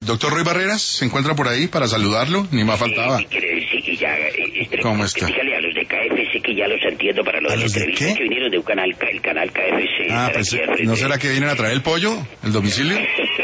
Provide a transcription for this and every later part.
Doctor Roy Barreras, ¿se encuentra por ahí para saludarlo? Ni más faltaba. Sí, que ya, ¿Cómo está? dígale a los de KFC que ya los entiendo para los entrevistas que vinieron de un canal, el canal KFC. Pues, ¿no será que vienen a traer el pollo, el domicilio?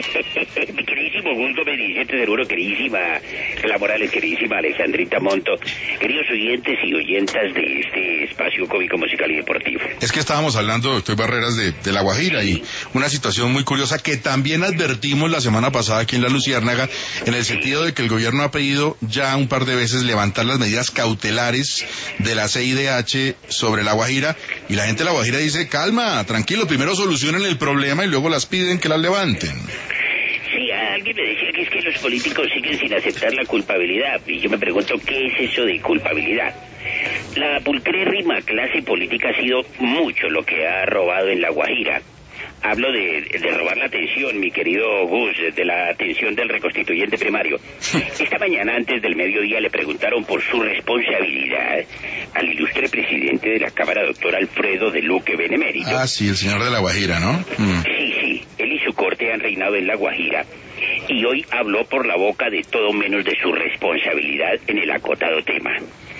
Mi queridísimo Gusto Medicente seguro, queridísima La Morales, queridísima Alexandrita Monto, queridos oyentes y oyentas de este espacio cómico, musical y deportivo. Es que estábamos hablando, doctor Barreras, de La Guajira y una situación muy curiosa que también advertimos la semana pasada aquí en La Luciérnaga, en el sentido de que el gobierno ha pedido ya un par de veces levantar las medidas cautelares de la CIDH sobre La Guajira, y la gente de La Guajira dice, calma, tranquilo, primero solucionen el problema y luego las piden que las levanten. Sí, alguien me decía que es que los políticos siguen sin aceptar la culpabilidad, y yo me pregunto, ¿qué es eso de culpabilidad? La pulcrérrima clase política ha sido mucho lo que ha robado en La Guajira. Hablo de robar la atención, mi querido Gus, de la atención del reconstituyente primario. Esta mañana, antes del mediodía, le preguntaron por su responsabilidad al ilustre presidente de la Cámara, doctor Alfredo de Luque Benemérito. Ah, sí, el señor de La Guajira, ¿no? Sí, él y su corte han reinado en La Guajira, y hoy habló por la boca de todo menos de su responsabilidad en el acotado tema.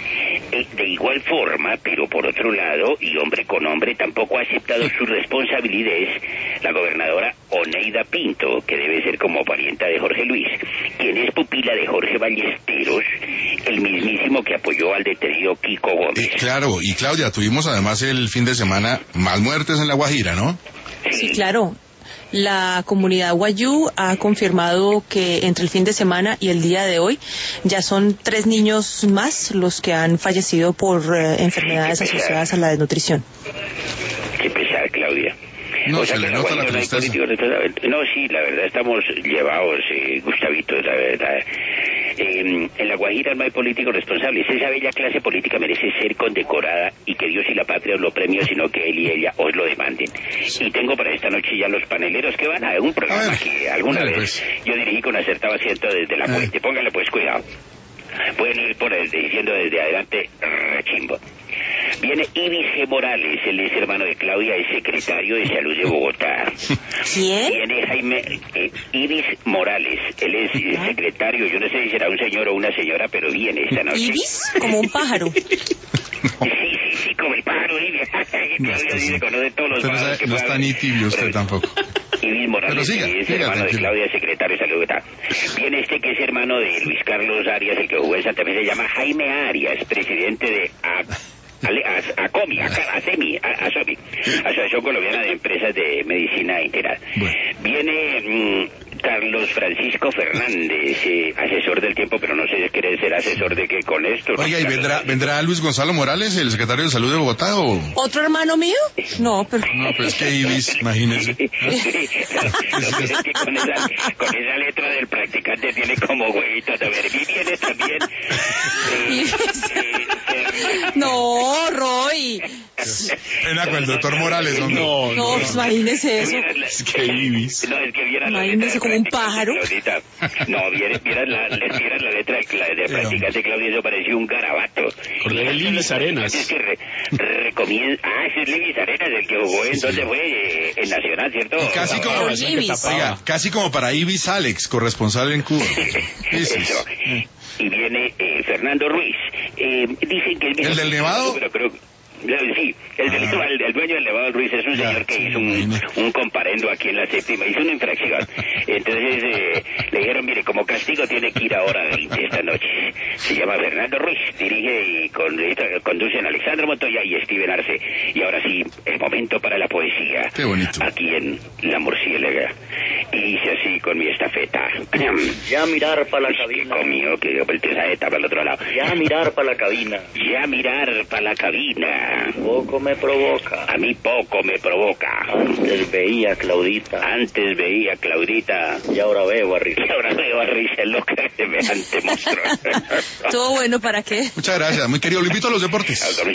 De igual forma, pero por otro lado, y hombre con hombre, tampoco ha aceptado su responsabilidad la gobernadora Oneida Pinto, que debe ser como parienta de Jorge Luis, quien es pupila de Jorge Ballesteros, el mismísimo que apoyó al detenido Kiko Gómez. Claro, y Claudia, tuvimos además el fin de semana más muertes en La Guajira, ¿no? Sí, claro. La comunidad wayuu ha confirmado que entre el fin de semana y el día de hoy ya son 3 niños más los que han fallecido por enfermedades asociadas a la desnutrición. Qué pesar, Claudia. No, se le nota la tristeza. No, sí, la verdad estamos llevados, Gustavito, la verdad. En La Guajira no hay políticos responsables. Esa bella clase política merece ser condecorada y que Dios y la patria os lo premien, sino que él y ella os lo demanden. Y tengo para esta noche ya los paneleros que van a un programa que alguna vez yo dirigí con acertado asiento desde la fuente. Póngale pues cuidado. Pueden ir por diciendo desde adelante rechimbo. Viene Ibis G. Morales, él es hermano de Claudia, es secretario de Salud de Bogotá. ¿Quién? Viene Jaime Ibis Morales, él es secretario, yo no sé si será un señor o una señora, pero viene esta noche. ¿Ibis? Como un pájaro. Sí, como el pájaro Ibis. Claudia dice, conoce todos los pájaros que no está ni tibio usted tampoco. Ibis Morales, que es hermano de Claudia, secretario de Salud de Bogotá. Viene que es hermano de Luis Carlos Arias, el que jugó en Santa Fe, se llama Jaime Arias, presidente de ASOMI, Asociación Colombiana de Empresas de Medicina Integral. Viene Carlos Francisco Fernández, asesor del tiempo, pero no sé si quiere ser asesor de qué con esto. Oiga, ¿y vendrá Luis Gonzalo Morales, el secretario de Salud de Bogotá, o...? ¿Otro hermano mío? No, pero es que Ibis, imagínese. Es que con esa letra del practicante tiene como huevito de ver. Y viene también... No, Roy. Pena con el doctor Morales, hombre. No, pues imagínese eso. Es que Ibis. No, es que vieras la Imagínese letra como un pájaro. No, vieras la letra de practicante Claudia, eso parecía un garabato. Correa Libis Arenas. Es que recomienda... ese es Libis Arenas, el que jugó en... ¿Dónde fue? En Nacional, ¿cierto? Casi como para Ibis Alex, corresponsal en Cuba. Eso. Y viene Fernando Ruiz. Dicen que ¿El del Nevado? Pero creo... Sí, el dueño del Nevado Ruiz es un señor que hizo un comparendo aquí en la séptima, hizo una infracción. Entonces le dijeron, mire, como castigo tiene que ir a hora 20 esta noche. Se llama Fernando Ruiz, dirige y conducen Alexandra Montoya y Steven Arce. Y ahora sí, el momento para la poesía. Qué bonito. Aquí en La Murciélaga. Y hice así con mi estafeta. Ya mirar para la cabina. Conmigo, que yo volteé esa etapa al otro lado. Ya mirar para la cabina. Ya mirar para la cabina. Poco me provoca. A mí poco me provoca. Antes veía a Claudita. Y ahora veo a Risa. loca semejante monstruo. Todo bueno, ¿para qué? Muchas gracias, muy querido. Lo invito a los deportes.